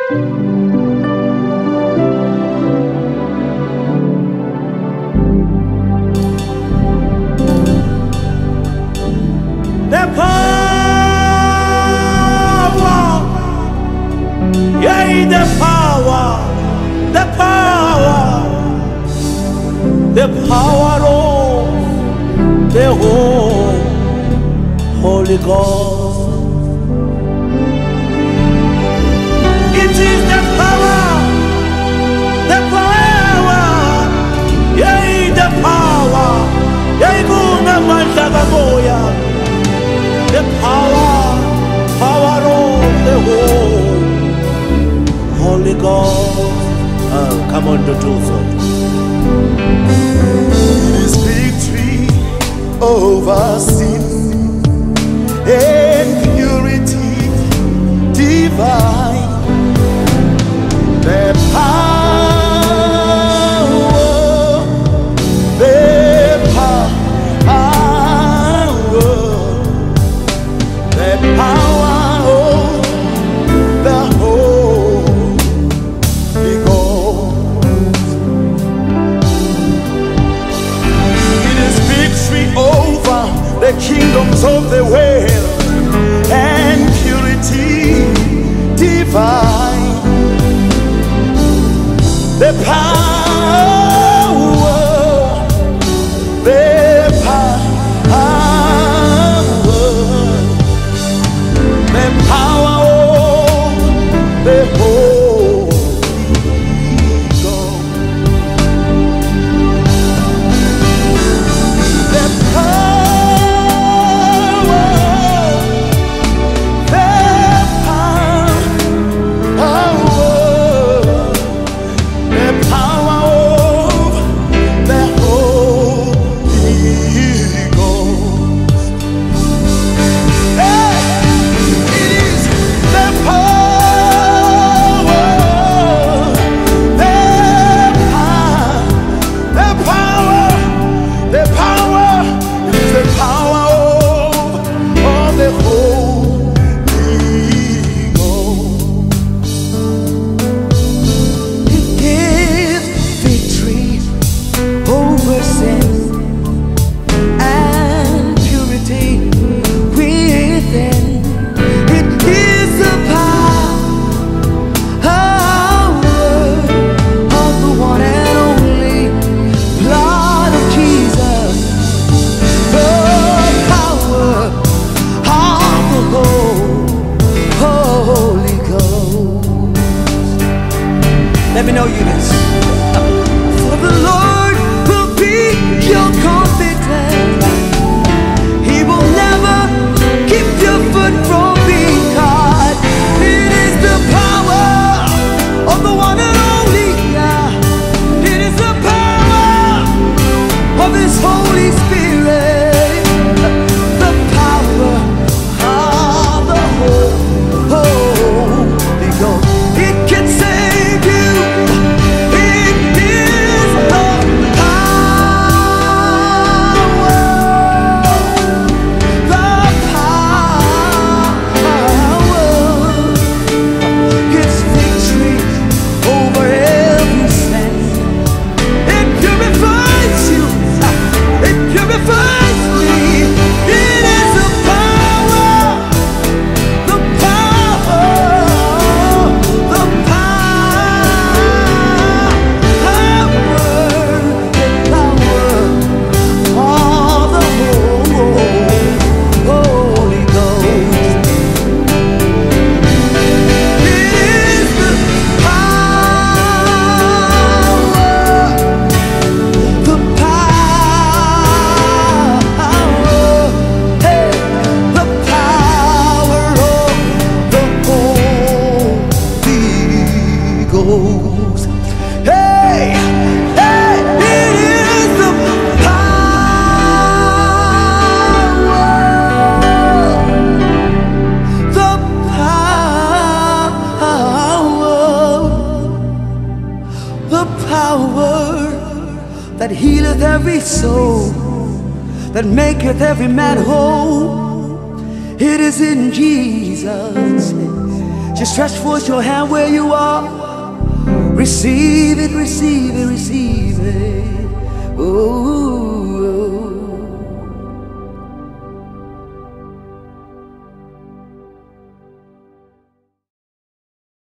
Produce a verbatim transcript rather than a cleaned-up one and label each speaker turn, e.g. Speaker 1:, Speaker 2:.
Speaker 1: The power, yeah, the power, the power, the power of the whole Holy Ghost. It is the power, the power, yeah, the power, yeah, guna mandagaboya. The power, power of the whole Holy Ghost. Oh, come on to do so.
Speaker 2: It is victory over sin and purity divine. The power, the power. The power of the Holy Ghost. It is victory over the kingdoms of the world and purity divine. The power, the power. The power of the Holy Ghost. The power, the power, the power of the Holy Ghost. Hey!
Speaker 1: Let me know you this. For the Lord will be your confidence. He will never keep your foot from being caught. It is the power of the one and only God. It is the power of His Holy Spirit. The power of the Holy Ghost. It can save you. Hey, hey, it is the power, the power, the power that healeth every soul, that maketh every man whole. It is in Jesus. Just stretch forth your hand where you are. Receive it, receive it, receive it. Oh.